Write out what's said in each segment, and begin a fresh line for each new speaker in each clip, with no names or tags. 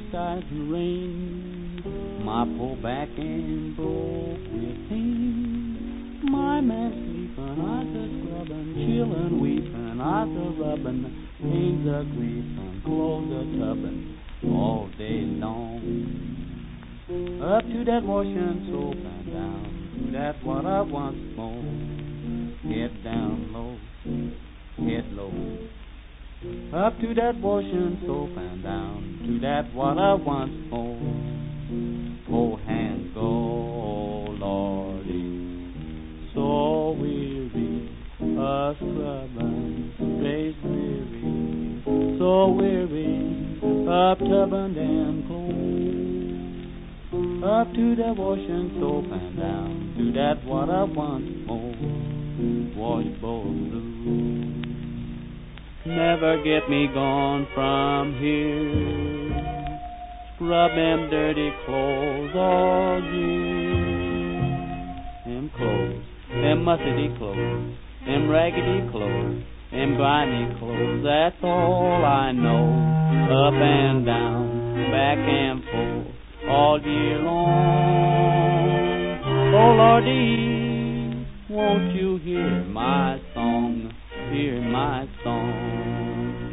besides the rain. My poor back ain't broke with pain. My man sleepin', I the scrubbin', chillin', weepin', I the rubbin', pains a creepin', clothes a tubbin', all day long. Up to that washing soap and down to that water once more. Get down low, get low. Up to that washing soap and down to that water once more. Oh, hands go, Lordy, so weary, a scrubbin', face weary, so weary, up tubbin' and clothes. Up to that washing soap and down to that water once more. Washboard blue. Never get me gone from here. Scrub them dirty clothes all year. Them clothes, them mussety clothes, them raggedy clothes, them grimy clothes, that's all I know. Up and down, back and forth, all year long. Oh Lordy, won't you hear my song, hear my song.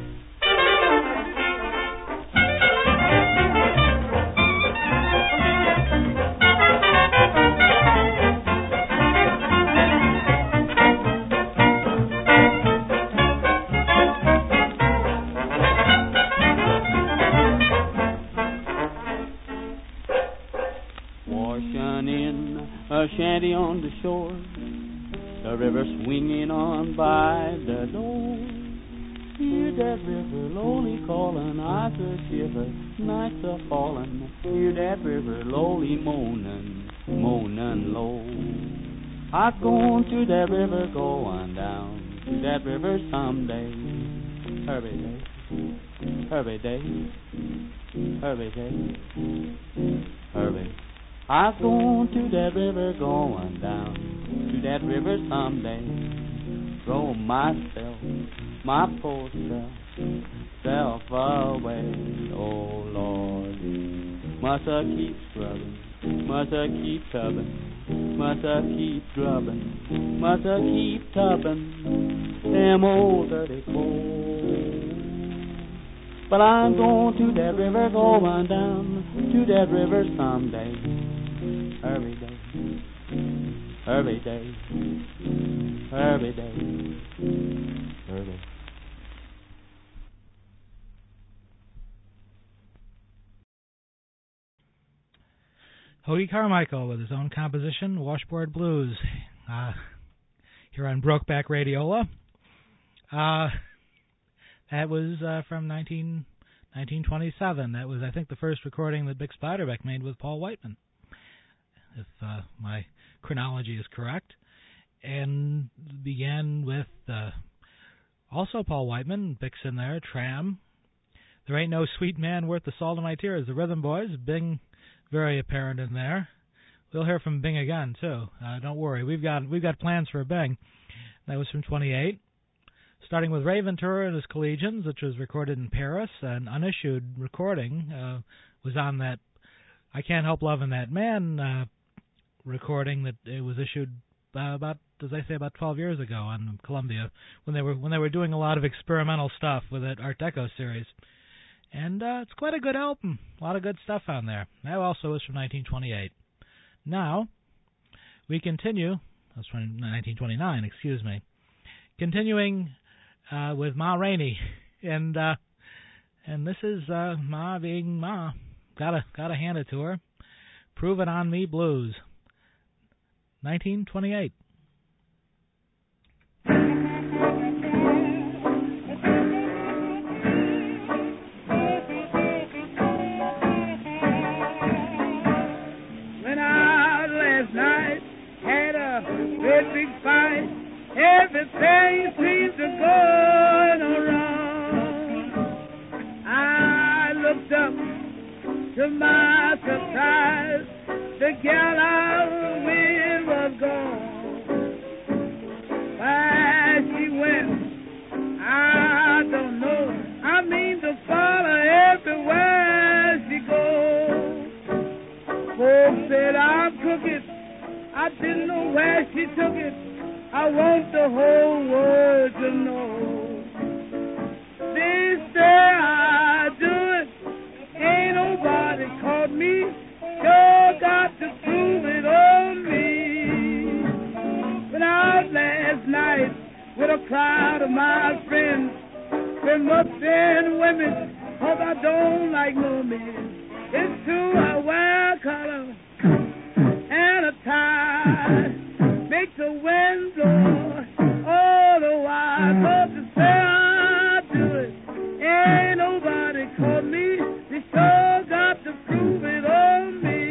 A shanty on the shore, the river swinging on by the door. Hear that river lowly calling, I could shiver, nights a falling. Hear that river lowly moaning, moaning low. I going to that river, going down to that river someday. Hurry day, hurry day, hurry day, hurry. I go to that river, going down to that river someday. Throw myself, my poor self away. Oh Lord, must I keep scrubbing? Must I keep tubbing? Must I keep drubbing? Must I keep tubbing? Them old dirty clothes. But I'm going to that river, going down to that river someday. Every day, every day, every day, every day.
Hody Carmichael with his own composition, Washboard Blues, here on Brokeback Radiola. That was from 1927. That was, I think, the first recording that Bix Beiderbecke made with Paul Whiteman, if my chronology is correct, and began with also Paul Whiteman, Bix in there, Tram, There Ain't No Sweet Man Worth the Salt of My Tears, the Rhythm Boys, Bing very apparent in there. We'll hear from Bing again, too. Don't worry, we've got plans for Bing. That was from 28. Starting with Ray Ventura and his Collegians, which was recorded in Paris, an unissued recording, was on that I Can't Help Loving That Man recording that it was issued about 12 years ago on Columbia when they were doing a lot of experimental stuff with that Art Deco series. And it's quite a good album. A lot of good stuff on there. That also is from 1928. Now, we continue. That's from 1929, excuse me. Continuing with Ma Rainey. And this is Ma being Ma. Gotta hand it to her. Prove It On Me Blues. 1928.
Went out last night, had a great big fight. Everything seems to go wrong. I looked up to my surprise, the gal I was with was gone. Where she went, I don't know. I mean to follow everywhere she my friends. Them upstairs women, 'cause I don't like no men. It's true I wear a collar and a tie. Make the wind blow all the while. 'Cause to say I do it, ain't nobody caught me. They sure got to prove it on me.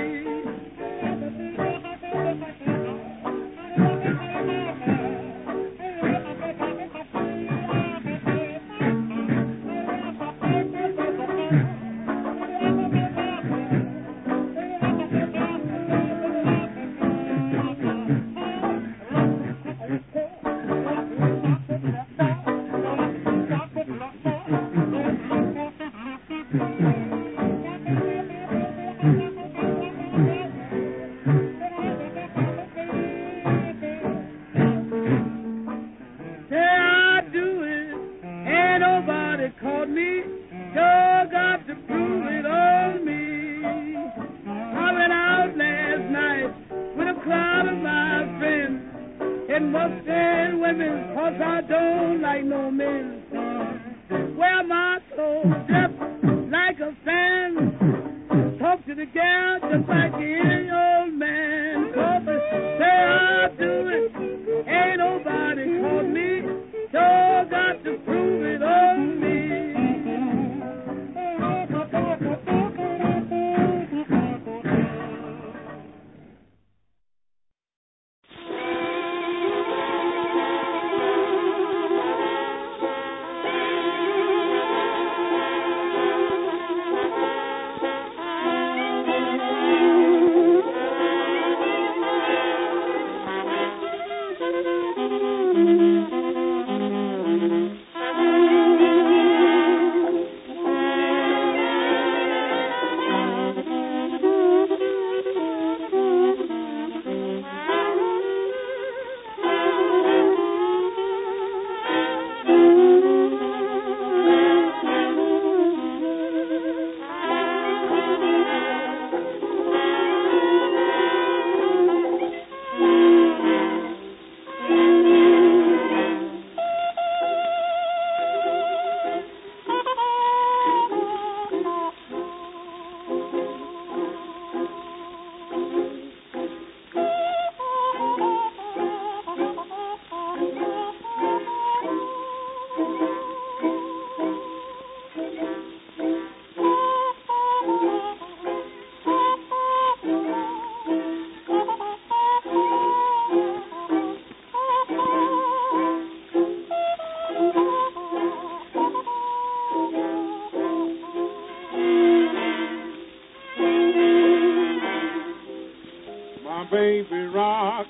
Baby rock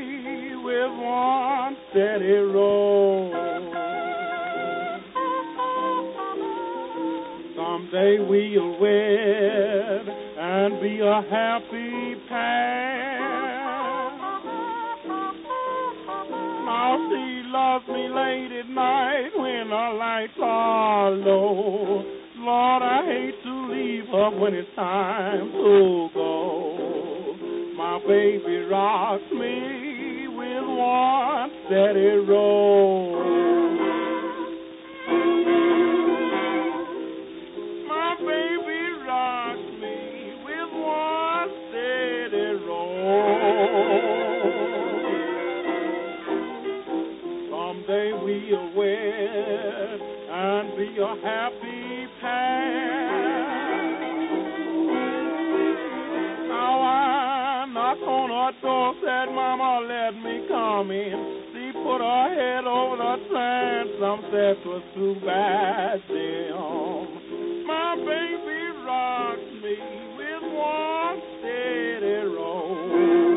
me with one steady roll. Someday we'll wed and be a happy pair. Now she loves me late at night when the lights are low. Lord, I hate to leave her when it's time to go. My baby rocks me with one steady roll. My baby rocks me with one steady roll. Someday we'll wed and be a happy pair. Now I knock on her door, said, Mama, let me come in. She put her head over the transom, said 'twas too bad, Jim. My baby rocks me with one steady roll.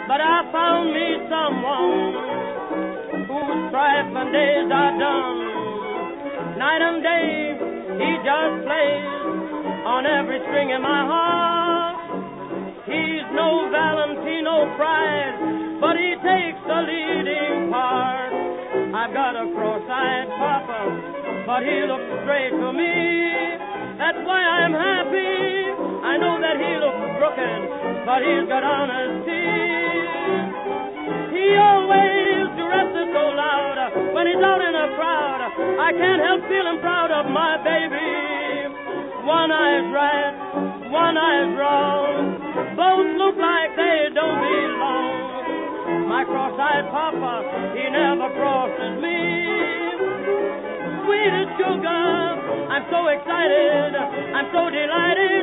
but I found me someone whose trifling days are done. Night and day, he just plays on every string in my heart. He's no Valentino Prize, but he takes the leading part. I've got a cross-eyed papa, but he looks straight to me. That's why I'm happy. I know that he looks crooked, but he's got honesty. He always dresses so loud when he's out in a crowd. I can't help feeling proud of my baby. One eye's right, one eye's wrong. Both look like they don't belong. My cross-eyed papa, he never crosses me. Sweet as sugar, I'm so excited, I'm so delighted.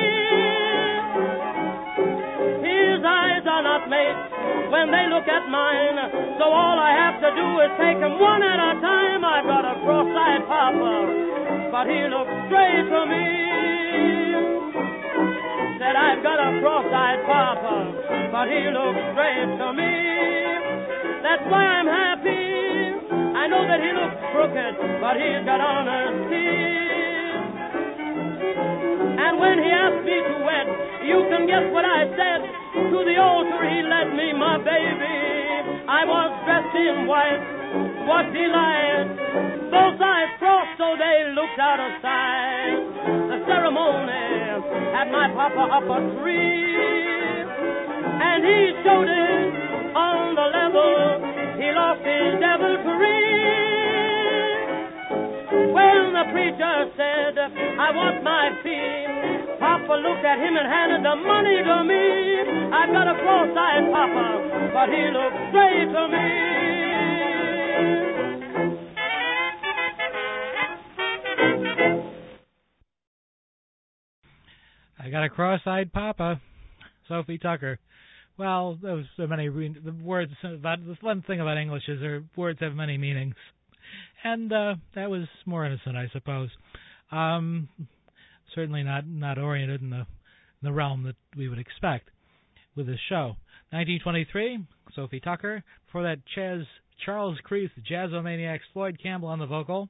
His eyes are not mates when they look at mine, so all I have to do is take them one at a time. I've got a cross-eyed papa, but he looks straight to me. Said I've got a cross-eyed papa, but he looks straight to me. That's why I'm happy. I know that he looks crooked, but he's got honesty. And when he asked me to wed, you can guess what I said. To the altar he led me, my baby. I was dressed in white. What delight! Both eyes crossed so they looked out of sight. The ceremony had my papa up a tree, and he showed it on the level. He lost his deviltry. When the preacher said, I want my fee, Papa looked at him and handed the money to me. I've got a cross-eyed Papa, but he looked straight to me.
I got a cross-eyed Papa, Sophie Tucker. Well, there's so many the words about this one thing about English is their words have many meanings, and that was more innocent, I suppose. Certainly not oriented in the realm that we would expect with this show. 1923, Sophie Tucker. Before that, Charles Creeth, Jazzomaniacs, Floyd Campbell on the vocal.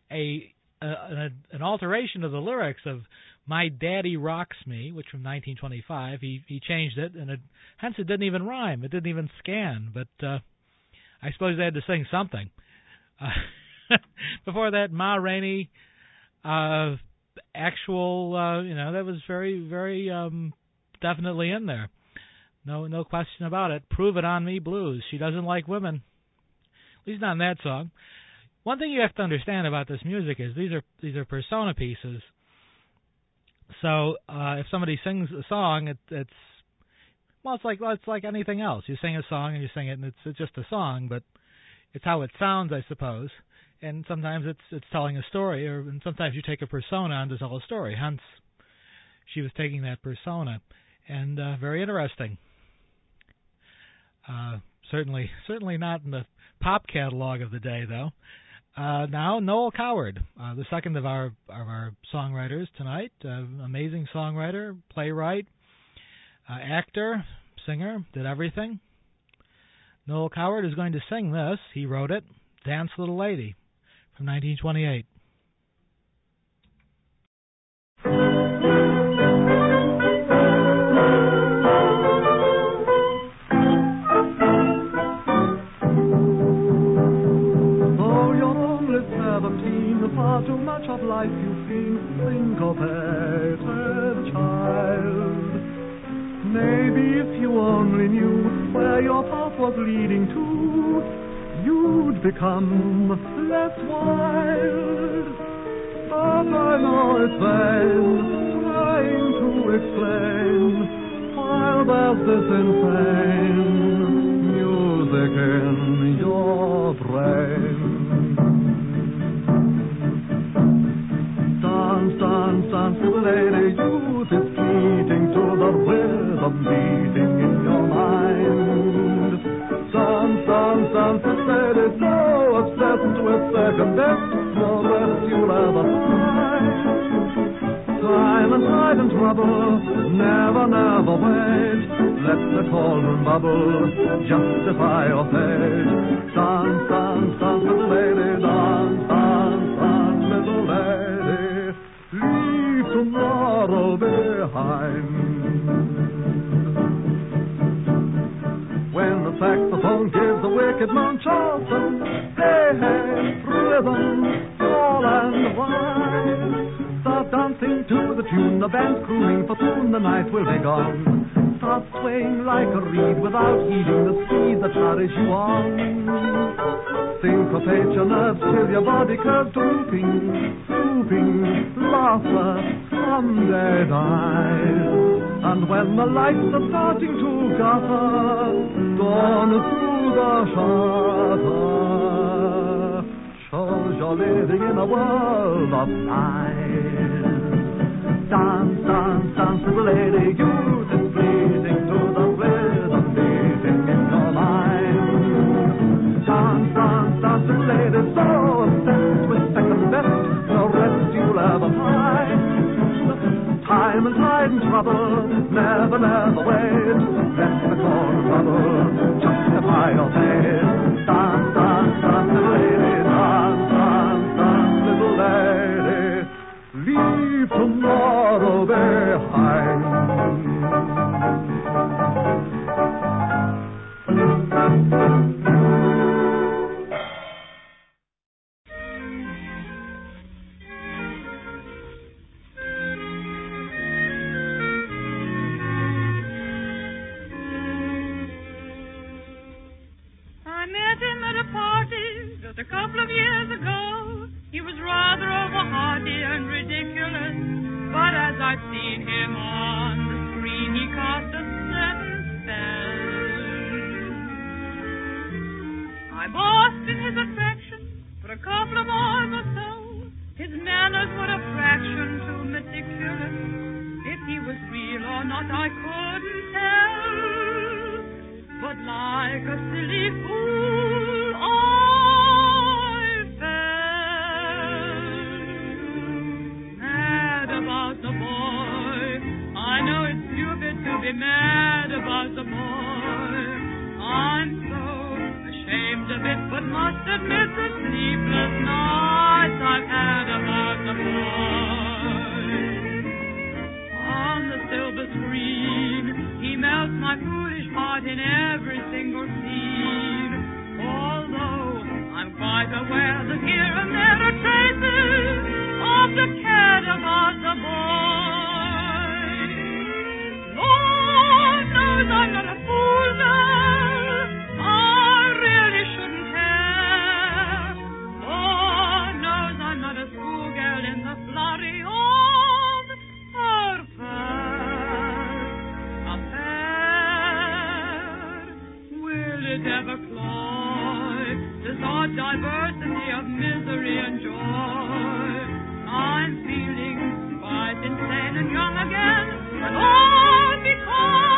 An alteration of the lyrics of My Daddy Rocks Me, which from 1925, he changed it, and hence it didn't even rhyme. It didn't even scan, but I suppose they had to sing something. Before that, Ma Rainey, actual, that was very, very definitely in there. No question about it. Prove It On Me Blues. She doesn't like women. At least not in that song. One thing you have to understand about this music is these are persona pieces. So if somebody sings a song, it's like anything else. You sing a song and you sing it, and it's just a song, but it's how it sounds, I suppose. And sometimes it's telling a story, and sometimes you take a persona on to tell a story. Hence, she was taking that persona, and very interesting. Certainly not in the pop catalog of the day, though. Now, Noel Coward, the second of our songwriters tonight. Amazing songwriter, playwright, actor, singer, did everything. Noel Coward is going to sing this. He wrote it, Dance Little Lady, from 1928.
Far too much of life you've seen, syncopated child. Maybe if you only knew where your path was leading to, you'd become less wild. But I know it's vain trying to explain, while there's this insane music in your brain. Dance, dance, little lady, youth is fleeting to the rhythm beating in your mind. Dance, dance, little lady, so obsessed with second best, the best you'll ever find. Time and tide and trouble, never, never wait. Let the cauldron bubble, justify your fate. Dance, dance, dance, little lady, dance, dance, dance, little lady. Leave tomorrow behind. When the saxophone gives a wicked Mount Charleston, hey, hey, rhythm, fall and wine. Start dancing to the tune, the band's crooning, for soon the night will be gone. Start swaying like a reed without heeding the speed that carries you on. Syncopate your nerves till your body curves drooping, drooping, laughter someday dies. And when the lights are starting to gather, dawn through the shutter shows you're living in a world of lies. Dance, dance, dance, little lady, youth is fleeting to the rhythm beating in your mind. Dance, dance, dance, little lady, so obsessed with second best, no rest you'll ever find. Time and tide and trouble, never, never wait. Let the cauldron bubble, justify your fate. Dance, dance, dance, little lady, dance, dance, dance, little lady. Leave tomorrow behind.
A couple of years ago, he was rather over-hearty and ridiculous, but as I've seen him on the screen, he cast a certain spell. I basked in his attraction for a couple of hours or so. His manners were a fraction too meticulous. If he was real or not, I couldn't tell, but like a silly fool, be mad about the boy. I'm so ashamed of it, but must admit the sleepless nights I've had about the boy. On the silver screen, he melts my foolish heart in every single scene. Although I'm quite aware that here and there are traces of the cat about the boy. I'm not a fool now. I really shouldn't care. Lord knows I'm not a schoolgirl in the flurry of her past affair. Will it ever cloy this odd diversity of misery and joy? I'm feeling quite insane and young again, and all because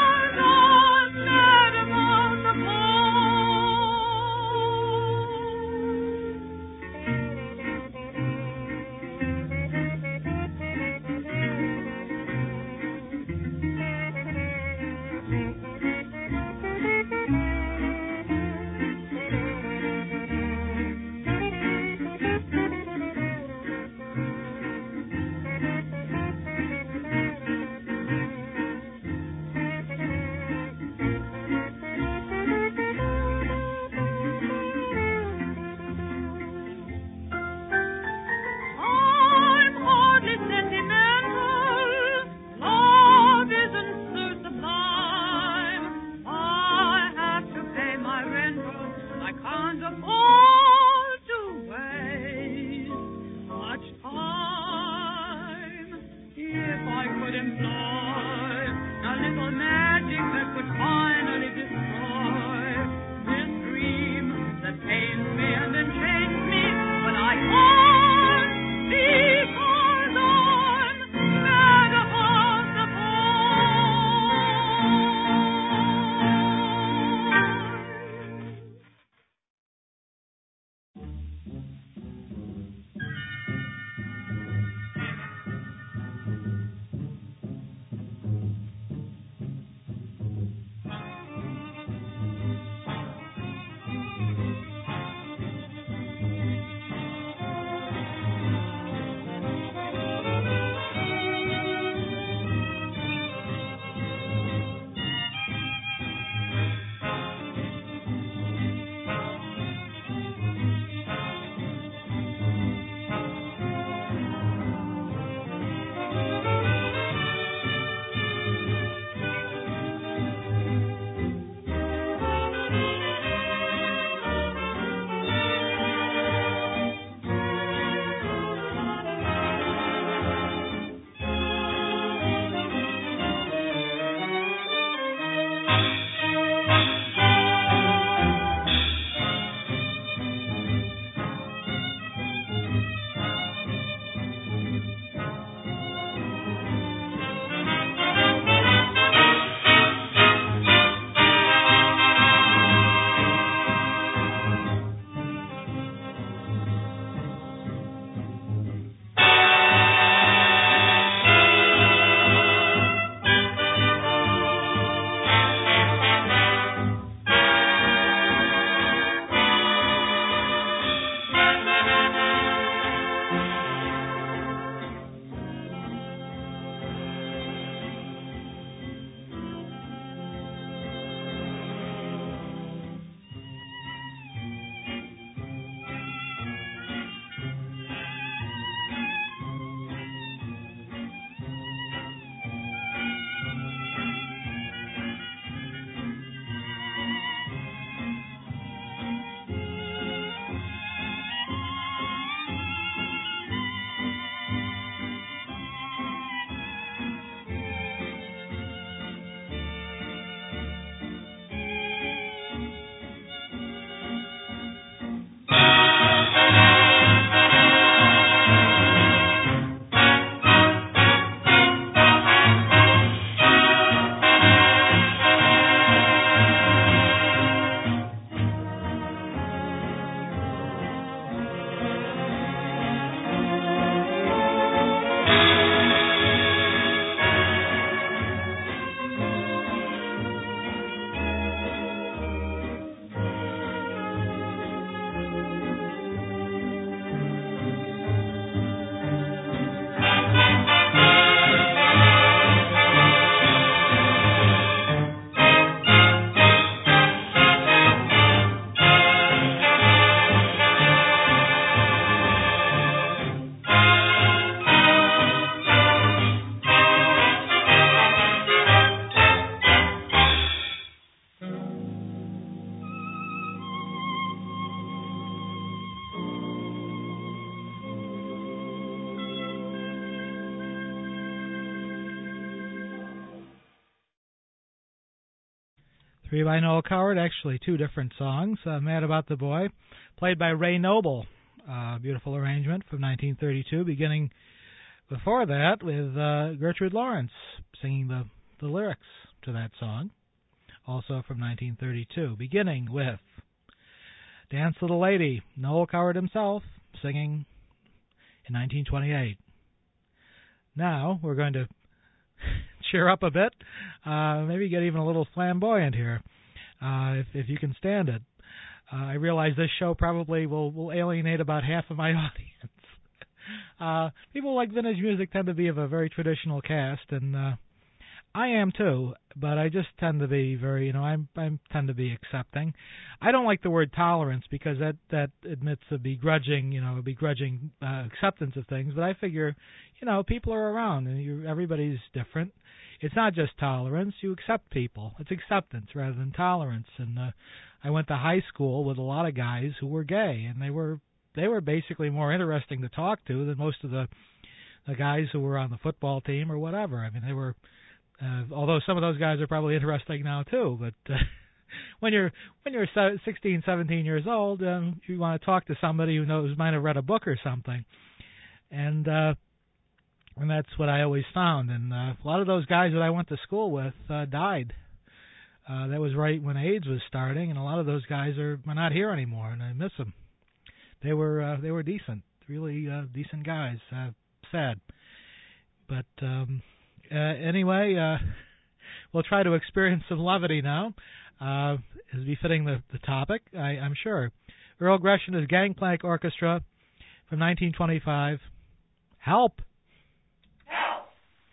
Three by Noel Coward, actually two different songs. Mad About the Boy, played by Ray Noble. Beautiful arrangement from 1932, beginning before that with Gertrude Lawrence singing the lyrics to that song, also from 1932, beginning with Dance Little Lady, Noel Coward himself singing in 1928. Now we're going to cheer up a bit, maybe get even a little flamboyant here, if you can stand it. I realize this show probably will alienate about half of my audience. People like vintage music tend to be of a very traditional cast, and I am too, but I just tend to be very, I tend to be accepting. I don't like the word tolerance because that admits a begrudging acceptance of things, but I figure, people are around and everybody's different. It's not just tolerance, you accept people. It's acceptance rather than tolerance. And I went to high school with a lot of guys who were gay, and they were basically more interesting to talk to than most of the guys who were on the football team or whatever. I mean, they were although some of those guys are probably interesting now too, but when you're 16, 17 years old, you want to talk to somebody who might have read a book or something, and that's what I always found. And a lot of those guys that I went to school with died. That was right when AIDS was starting, and a lot of those guys are not here anymore, and I miss them. They were decent, really decent guys. Sad, but. Anyway, we'll try to experience some levity now, as befitting the topic, I'm sure. Earl Gresham's Gangplank Orchestra from 1925. Help!
Help!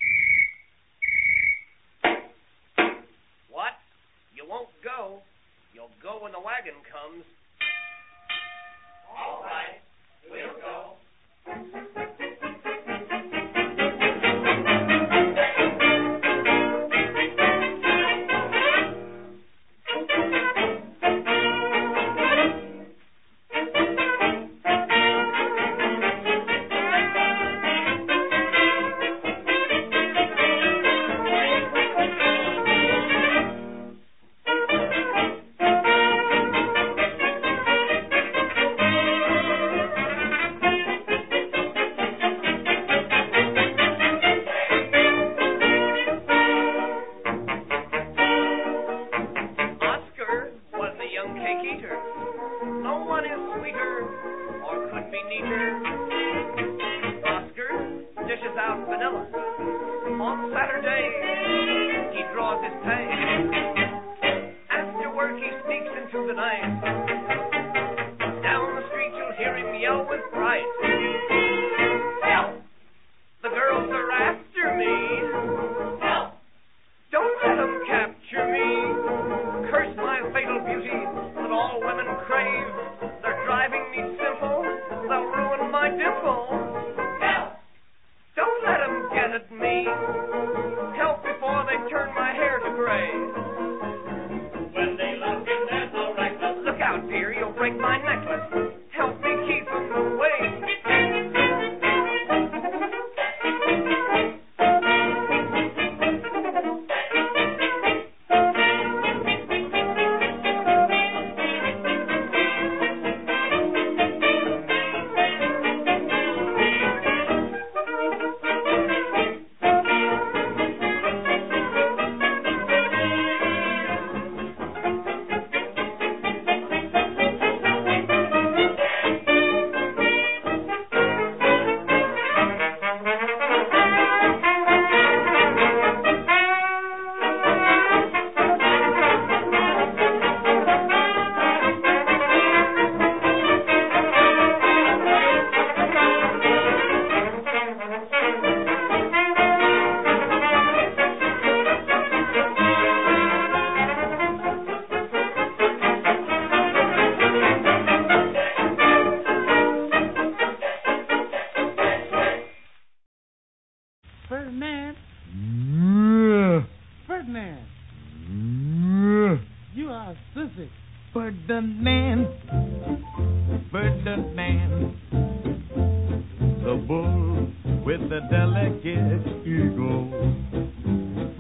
What? You won't go? You'll go when the wagon comes. All right, we'll go.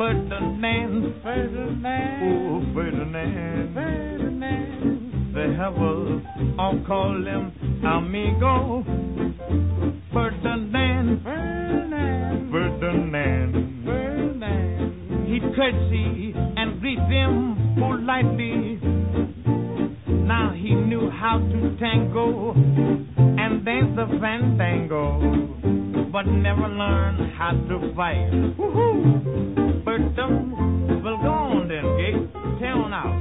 Ferdinand,
Ferdinand,
oh Ferdinand,
Ferdinand,
they have all call him amigo. Ferdinand,
Ferdinand,
Ferdinand,
Ferdinand.
he'd curtsy and greet them politely. Now he knew how to tango and dance the fandango, but never learned how to fight. Woo-hoo! Bertram, well, go on then, Gate. Tell on out.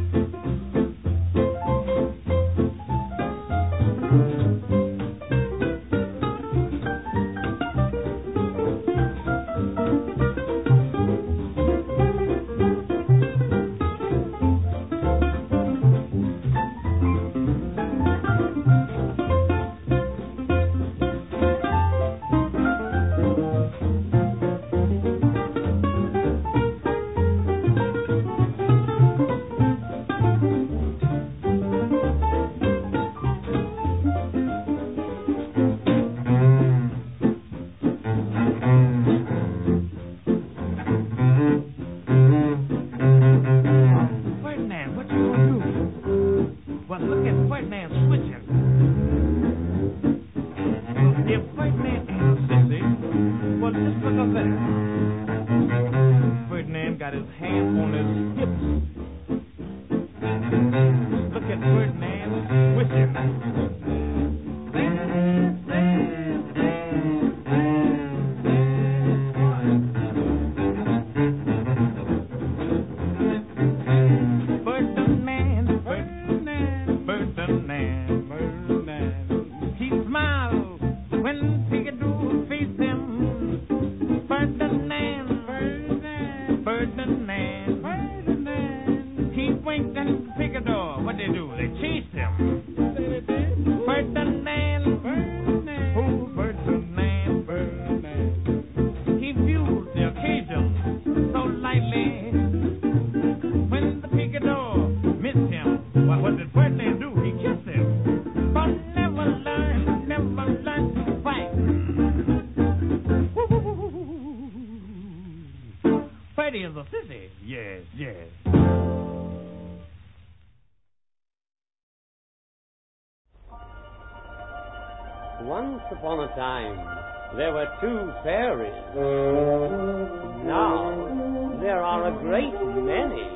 Once upon a time, there were two fairies. Now, there are a great many.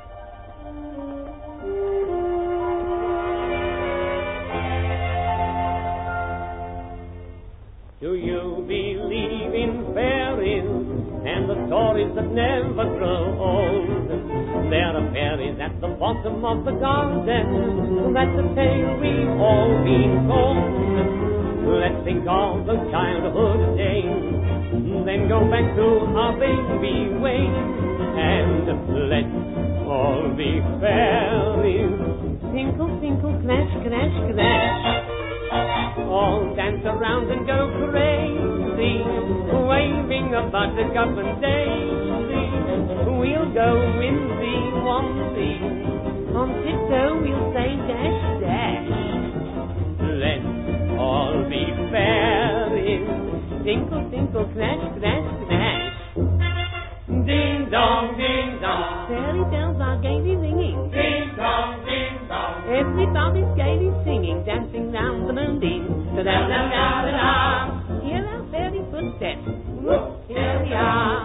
Do you believe in fairies and the stories that never grow old? There are fairies at the bottom of the garden. That's a tale we've all been told. Let's think of the childhood days, then go back to our baby ways, and let's all be fairies. Tinkle, tinkle, clash, clash, clash. All dance around and go crazy, waving a buttercup and daisy. We'll go winzy, wonzy, on tiptoe we'll say dash, dash. Let's all be fairies. Tinkle, tinkle, clash, clash, clash. Ding dong, ding dong. Fairy bells are gaily ringing. Ding dong, ding dong. Everybody's gaily singing, dancing round the moonbeam. Da da da da da da. Hear our fairy footsteps. Whoop, here we are.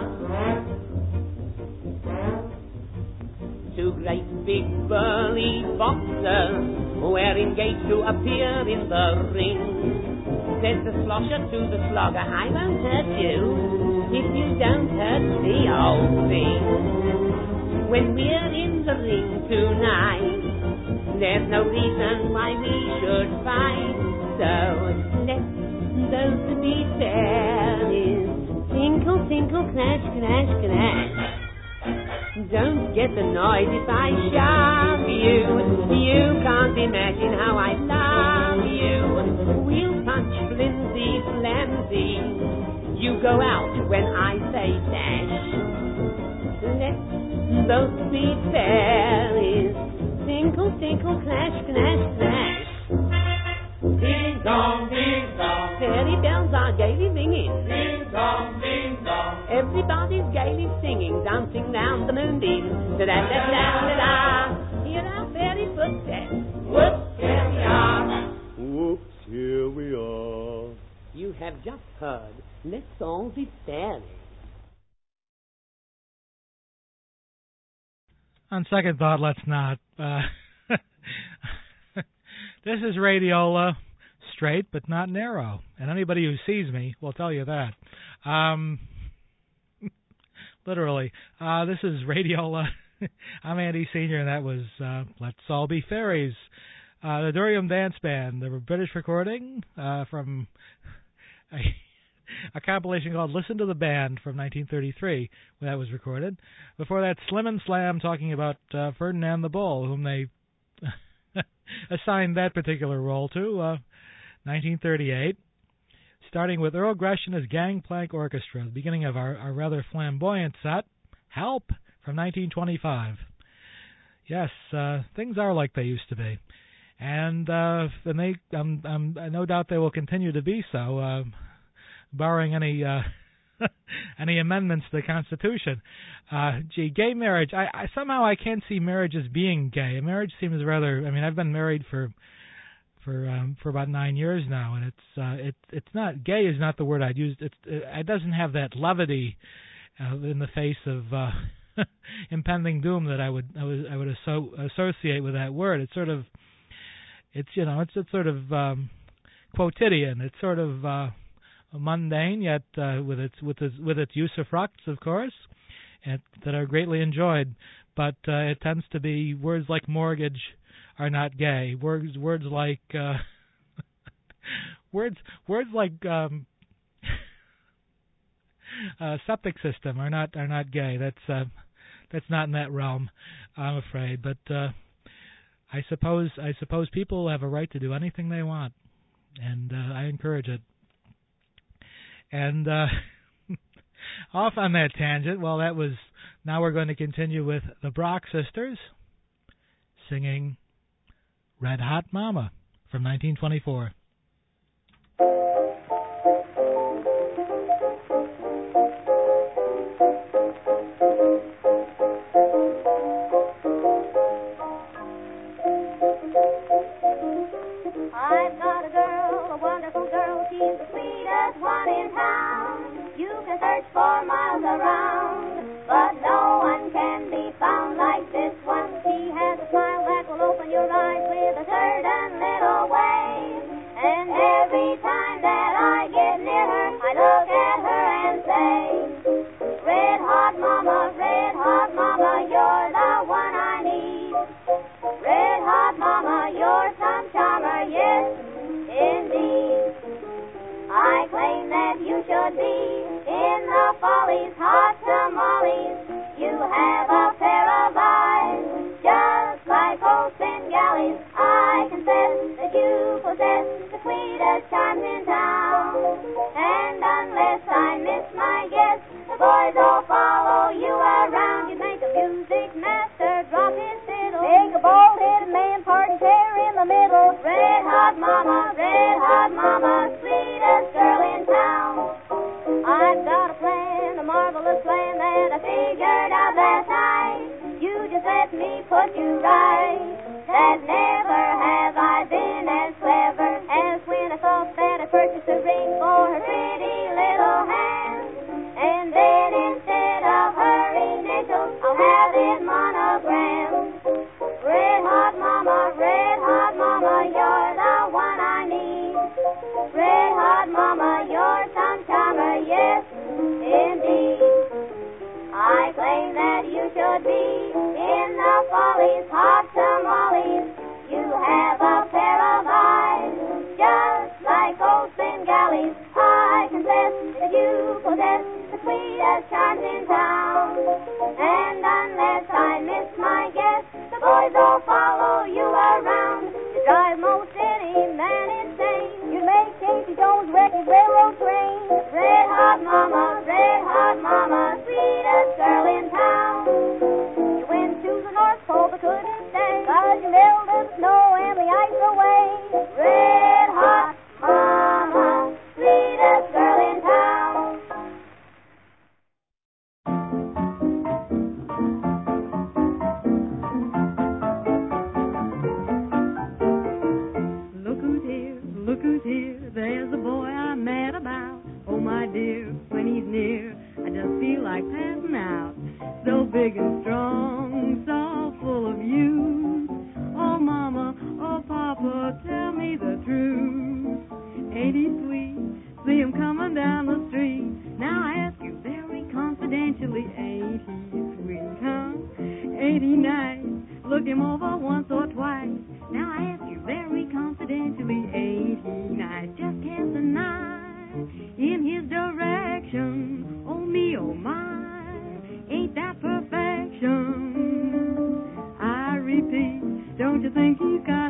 Two great big burly boxers were engaged to appear in the ring. Says the slosher to the slogger, I won't hurt you if you don't hurt the old thing. When we're in the ring tonight, there's no reason why we should fight. So let's those to be fairies. Tinkle, tinkle, clash, clash, clash. Don't get annoyed if I shove you. You can't imagine how I love you. We'll punch flimsy, flimsy. You go out when I say dash. Let's both be fairies. Tinkle, tinkle, clash, clash, clash. Ding dong, ding dong. Fairy bells are gaily ringing. Ding dong, ding dong. Everybody's gaily ladies singing, dancing round the moonbeam. Da-da-da-da-da-da. Hear our fairy footsteps. Whoops, here we are.
Whoops, here we are.
You have just heard Let's All Be Fairies.
On second thought, let's not. This is Radiola, straight but not narrow. And anybody who sees me will tell you that. Literally. This is Radiola. I'm Andy Sr., and that was Let's All Be Fairies. The Durium Dance Band, the British recording from a compilation called Listen to the Band from 1933, when that was recorded. Before that, Slim and Slam talking about Ferdinand the Bull, whom they assigned that particular role to, 1938. Starting with Earl Gresham Gangplank Orchestra, the beginning of our rather flamboyant set, Help, from 1925. Yes, things are like they used to be. And they, no doubt they will continue to be so, barring any any amendments to the Constitution. Gay marriage. I somehow I can't see marriage as being gay. Marriage seems rather. I mean, I've been married for about 9 years now, and it's not gay is not the word I'd use. It doesn't have that levity in the face of impending doom that I would associate with that word. It's sort of it's sort of quotidian. It's sort of mundane, yet with its usufructs, of course, and that are greatly enjoyed. But it tends to be words like mortgage are not gay. Words like words like septic system are not gay. That's not in that realm, I'm afraid. But I suppose people have a right to do anything they want, and I encourage it. And off on that tangent, well, that was. Now we're going to continue with the Brock Sisters singing Red Hot Mama from 1924.
I've got a girl, a wonderful girl, she's the sweetest one in town. You can search for miles around, but no one can be found like this one. She has a smile that will open your eyes with a certain little way. And every time that I get near her, I look at her and say, Red hot mama, you're the one I need. Red hot mama, you're some charmer, yes, indeed. I claim that you should be in the Follies, hot tamales. You have a pair of eyes, just like oaks and galleys. I confess that you possess the sweetest charms in town. And unless I miss my guess, the boys will follow you around. You make a music master drop his fiddle, make a bald-headed man part his hair in the middle. Red hot mama, sweetest girl in town. I've got a plan, a marvelous plan that I figured out last night. You just let me put you right. That never have I been as clever as when I thought that I purchased a ring for her pretty little hand. And then instead of her initials, I'll have it monogrammed. Red hot mama, you're the one I need. Red hot mama, you're some charmer, yes, indeed. I claim that you should be in the Follies, hot tamales. You have a pair of eyes, just like oaks and galleys. I confess that you possess the sweetest charms in town. And unless I miss my guess, the boys will follow you around. You drive most any man insane. You make Casey Jones wreck his railroad train. Red hot mama, sweetest girl in town. You went to the North Pole but couldn't stay, 'cause you melted the snow and the ice away. Red hot mama, sweetest girl in town.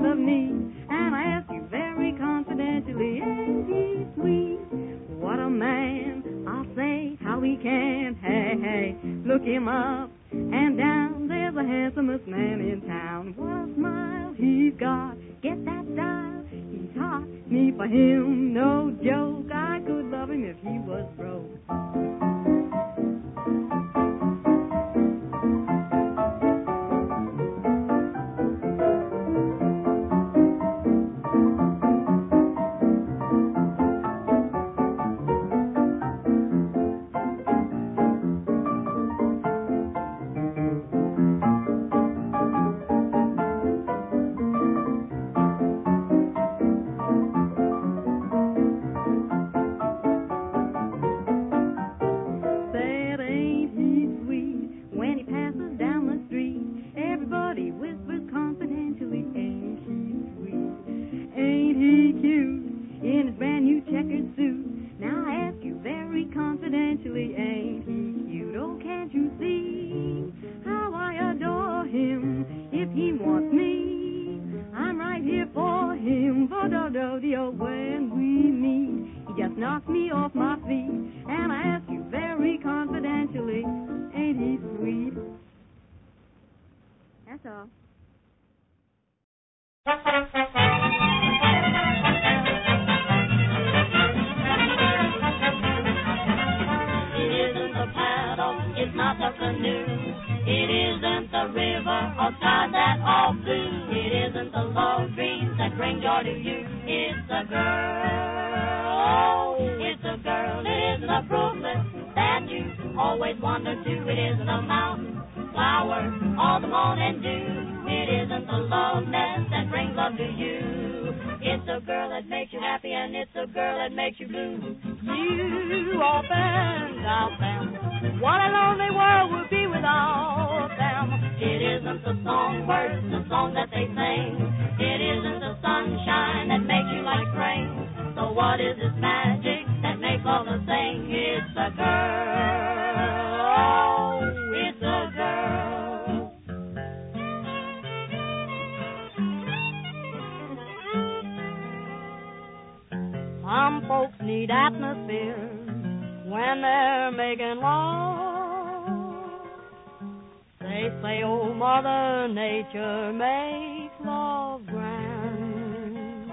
of need. And I ask you very confidentially, ain't he sweet? What a man, I'll say how he can. Hey, hey, look him up and down. There's the handsomest man in town. What a smile he's got. Get that style. He's hot. Me for him, no joke. I could love him if he was broke.
Some folks need atmosphere when they're making love. They say, oh, Mother Nature makes love grand.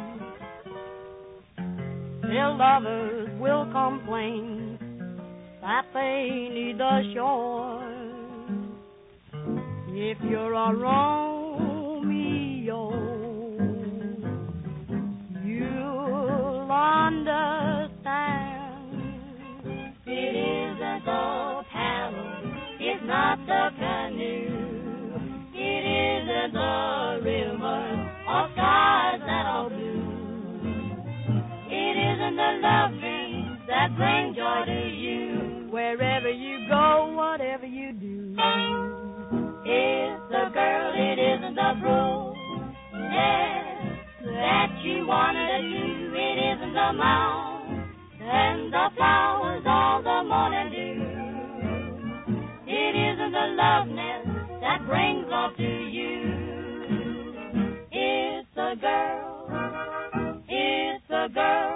Still lovers will complain that they need the shore. If you're a Romeo, you'll understand.
It isn't the paddle, it's not the canoe. It isn't the rivers or skies that are blue. It isn't the love dreams that bring joy to you.
Wherever you go, whatever you do.
It's the girl, it isn't the brunette that you wanted to do. It isn't the mound and the flowers all the morning dew. It isn't the loveness that brings love to you. It's a girl, it's a girl.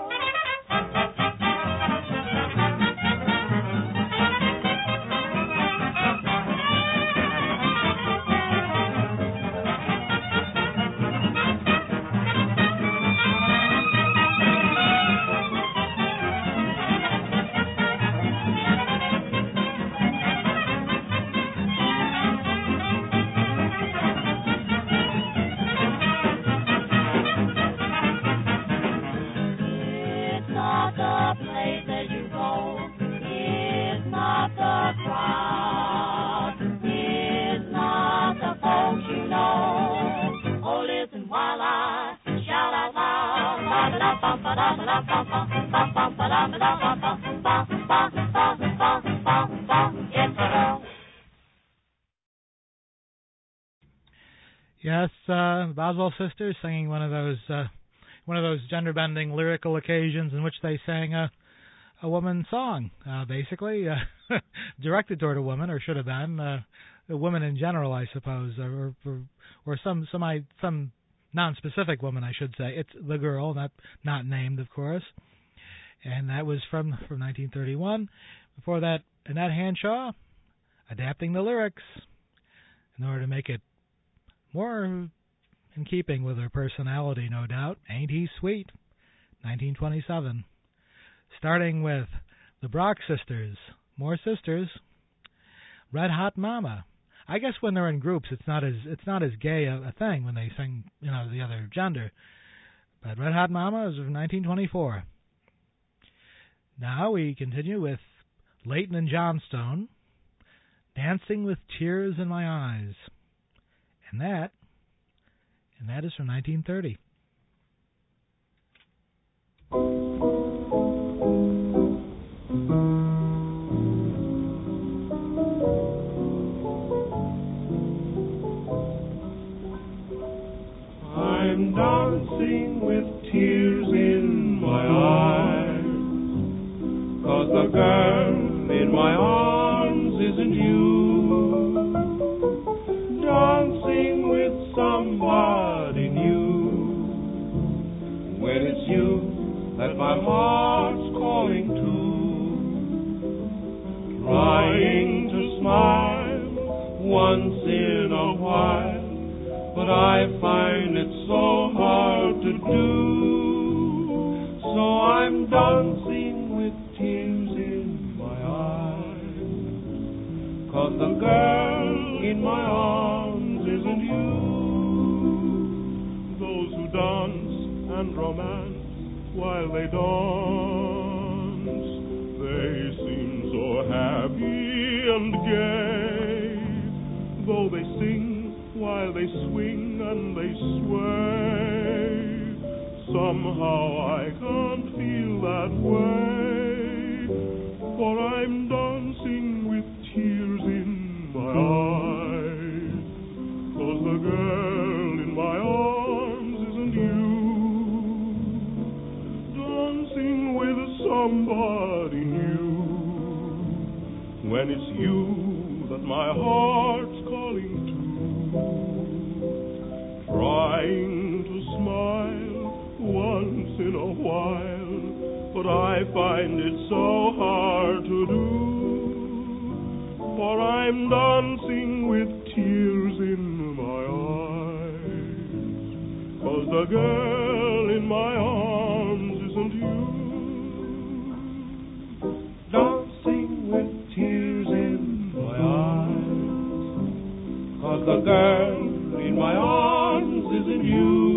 Yes, the Boswell sisters singing one of those gender-bending lyrical occasions in which they sang a woman's song, basically directed toward a woman, or should have been a woman in general, I suppose, or some non-specific woman, I should say. It's the girl, not named, of course. And that was from 1931. Before that, Annette Hanshaw, adapting the lyrics in order to make it more in keeping with her personality, no doubt. Ain't He Sweet, 1927. Starting with the Brock Sisters, more sisters, Red Hot Mama. I guess when they're in groups, it's not as gay a thing when they sing, the other gender. But Red Hot Mama is of 1924. Now we continue with Leighton and Johnstone, Dancing with Tears in My Eyes. And that is from 1930.
I'm dancing with tears in my eyes, 'cause the girl in my arms isn't you. Dancing with somebody new, when it's you that my heart's calling to. Trying to smile once in a while, but I find it so hard to do. So I'm dancing with tears in my eyes, 'cause the girl in my arms isn't you. Those who dance and romance while they dance, they seem so happy and gay, though they sing while they swing and they sway. Somehow I can't feel that way, for I'm dancing with tears in my eyes, 'cause the girl in my arms isn't you. Dancing with somebody new, when it's you that my heart's calling to. Trying to smile once in a while, but I find it so hard to do, for I'm dancing with tears in my eyes, 'cause the girl in my arms isn't you. Dancing with tears in my eyes, 'cause the girl in my arms isn't you.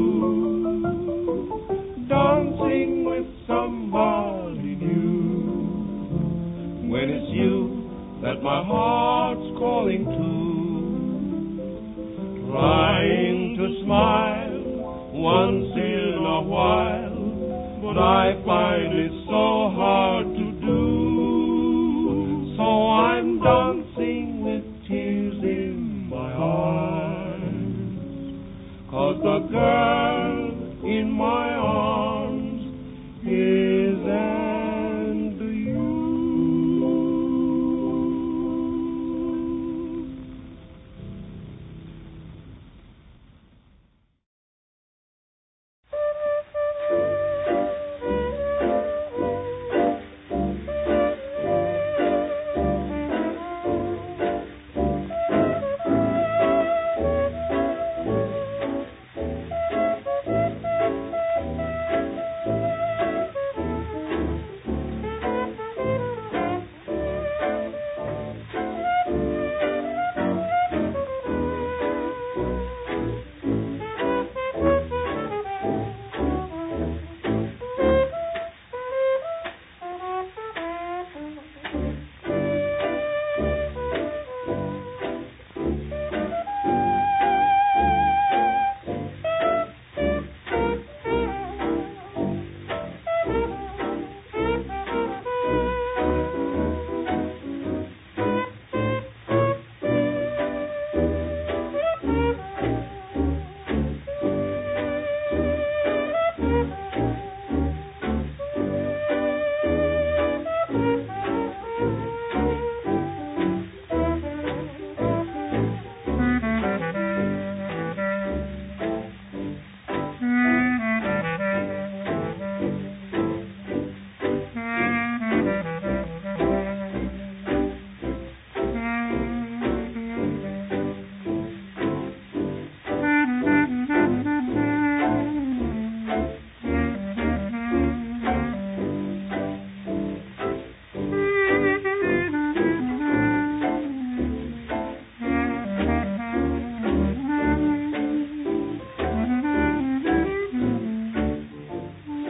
Dancing with somebody new, when it's you that my heart's calling to. Trying to smile once in a while, but I find it so hard to do. So I'm dancing with tears in my eyes, 'cause the girl in my arms isn't you.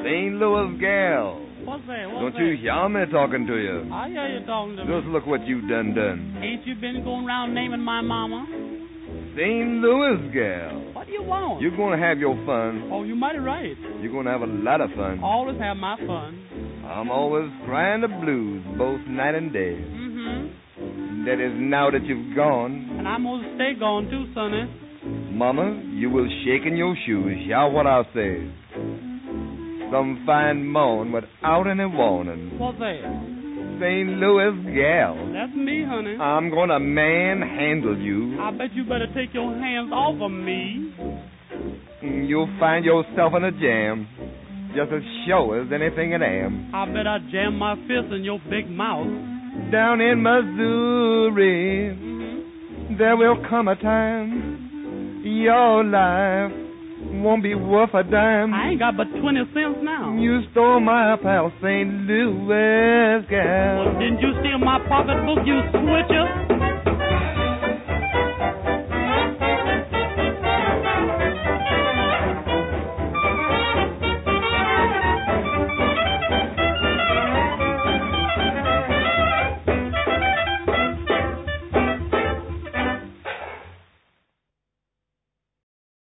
St. Louis gal.
What's that?
Don't you hear me talking to you?
I hear you talking to me.
Just look what you done.
Ain't you been going around naming my mama?
St. Louis gal.
What do you want?
You're going to have your fun.
Oh, you mighty right.
You're going to have a lot of fun.
Always have my fun.
I'm always crying the blues both night and day.
Mm-hmm.
That is now that you've gone.
And I'm going to stay gone too, sonny.
Mama, you will shake in your shoes. Hear what I say. Some fine morn without any warning.
What's that?
St. Louis gal.
That's me, honey.
I'm gonna manhandle you.
I bet you better take your hands off of me.
You'll find yourself in a jam, just as sure as anything at am.
I bet I jam my fist in your big mouth.
Down in Missouri, there will come a time your life won't be worth a dime.
I ain't got but 20 cents now.
You stole my pal St. Louis gal.
Well, didn't you steal my pocketbook, you switcher?